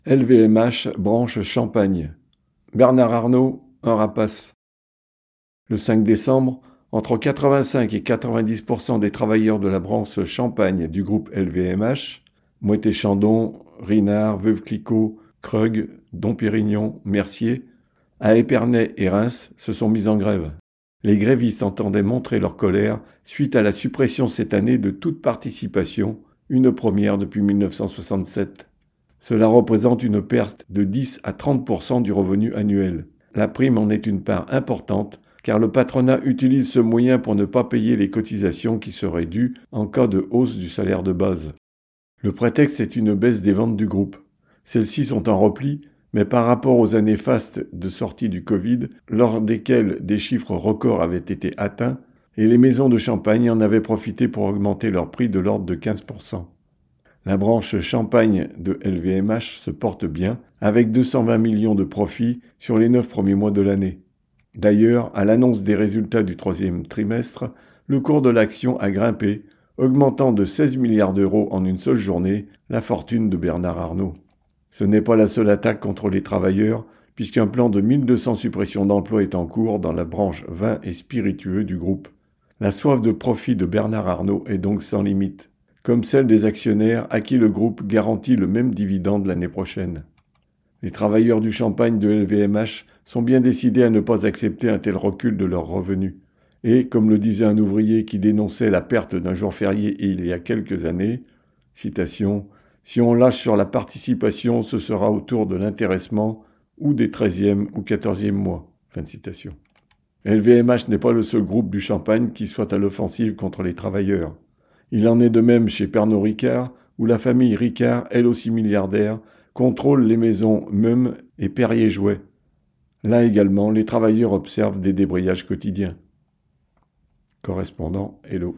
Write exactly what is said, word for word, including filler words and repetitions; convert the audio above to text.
L V M H, branche Champagne. Bernard Arnault, un rapace. Le cinq décembre, entre quatre-vingt-cinq et quatre-vingt-dix pour cent des travailleurs de la branche Champagne du groupe L V M H, Moët-et-Chandon, Rinard, Veuve Clicquot, Krug, Dompérignon, Mercier, à Épernay et Reims se sont mis en grève. Les grévistes entendaient montrer leur colère suite à la suppression cette année de toute participation, une première depuis mille neuf cent soixante-sept. Cela représente une perte de dix à trente pour cent du revenu annuel. La prime en est une part importante, car le patronat utilise ce moyen pour ne pas payer les cotisations qui seraient dues en cas de hausse du salaire de base. Le prétexte est une baisse des ventes du groupe. Celles-ci sont en repli, mais par rapport aux années fastes de sortie du Covid, lors desquelles des chiffres records avaient été atteints, et les maisons de champagne en avaient profité pour augmenter leur prix de l'ordre de quinze pour cent. La branche champagne de L V M H se porte bien, avec deux cent vingt millions de profits sur les neuf premiers mois de l'année. D'ailleurs, à l'annonce des résultats du troisième trimestre, le cours de l'action a grimpé, augmentant de seize milliards d'euros en une seule journée la fortune de Bernard Arnault. Ce n'est pas la seule attaque contre les travailleurs, puisqu'un plan de mille deux cents suppressions d'emplois est en cours dans la branche vin et spiritueux du groupe. La soif de profit de Bernard Arnault est donc sans limite, comme celle des actionnaires à qui le groupe garantit le même dividende l'année prochaine. Les travailleurs du champagne de L V M H sont bien décidés à ne pas accepter un tel recul de leurs revenus. Et, comme le disait un ouvrier qui dénonçait la perte d'un jour férié il y a quelques années, citation, « Si on lâche sur la participation, ce sera autour de l'intéressement ou des treizième ou quatorzième mois. » Fin de citation. L V M H n'est pas le seul groupe du champagne qui soit à l'offensive contre les travailleurs. Il en est de même chez Pernod Ricard, où la famille Ricard, elle aussi milliardaire, contrôle les maisons Meum et Perrier-Jouët. Là également, les travailleurs observent des débrayages quotidiens. Correspondant Hello.